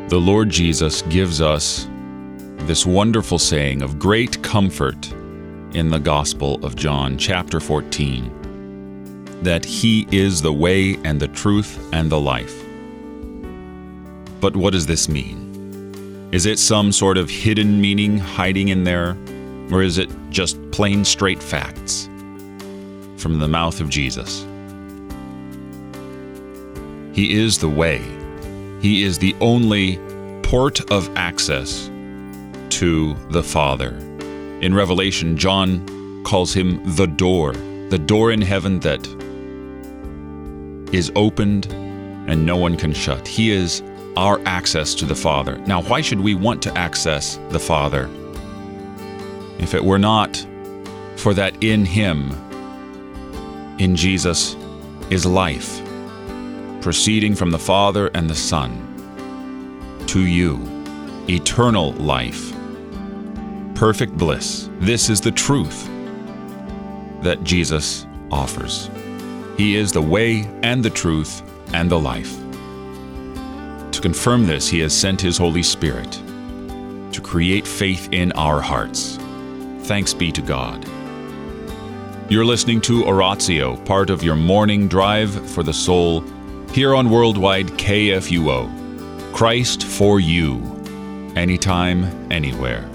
The Lord Jesus gives us this wonderful saying of great comfort in the Gospel of John, chapter 14, that He is the way and the truth and the life. But what does this mean? Is it some sort of hidden meaning hiding in there, or is it just plain straight facts from the mouth of Jesus? He is the way. He is the only port of access to the Father. In Revelation, John calls Him the door in heaven that is opened and no one can shut. He is our access to the Father. Now, why should we want to access the Father if it were not for that in Him, in Jesus, is life, proceeding from the Father and the Son to you, eternal life, perfect bliss. This is the truth that Jesus offers. He is the way and the truth and the life. To confirm this, He has sent His Holy Spirit to create faith in our hearts. Thanks be to God. You're listening to Oratio, part of your morning drive for the soul, here on Worldwide KFUO. Christ for you, anytime, anywhere.